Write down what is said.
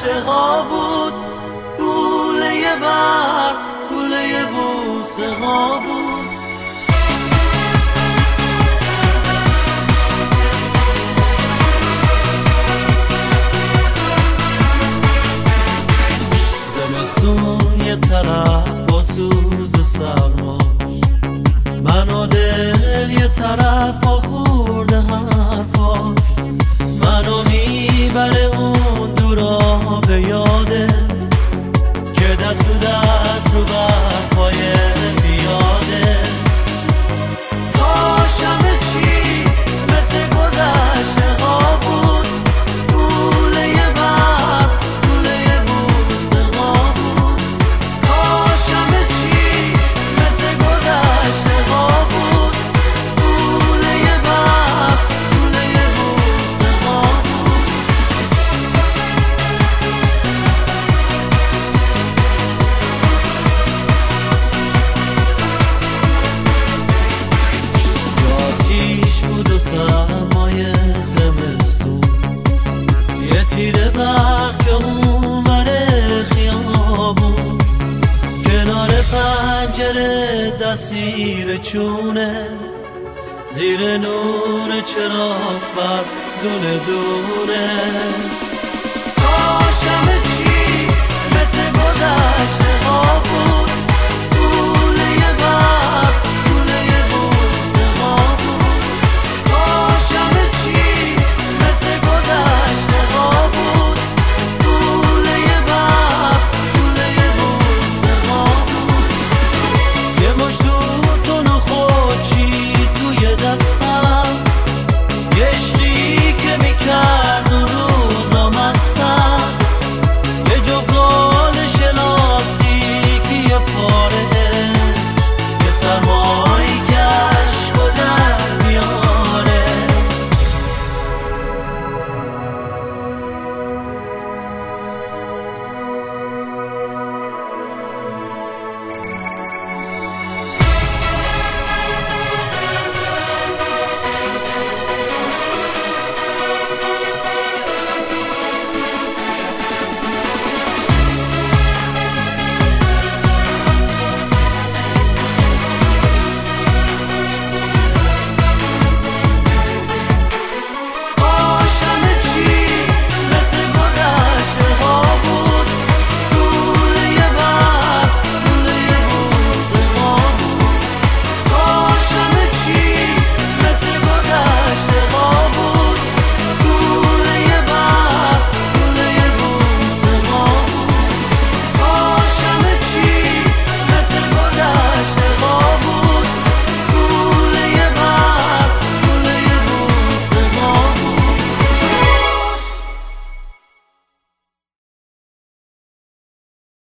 گذشته ها بود، گوله برق، گوله بوسه ها بود. زمستون یه طرف با سوز و سرماش، من و دل یه طرف با خورده حرفاش. منو میبره اون دورا به یاده که دست و دست رو برپای بیاده. کاشمه چی مثل گذشته ها بود، گوله برق، گوله بوسه ها بود. کاشمه چی مثل گذشته ها بود، گوله برق، گوله بوسه ها بود. آتیش بود و سرمای زمستون، یه تیره برق که اون بره خیابون، کنار پنجره دستیر چونه، زیر نور چراغ بر دونه دونه. کاشمه چی مثل گذشته ها بود،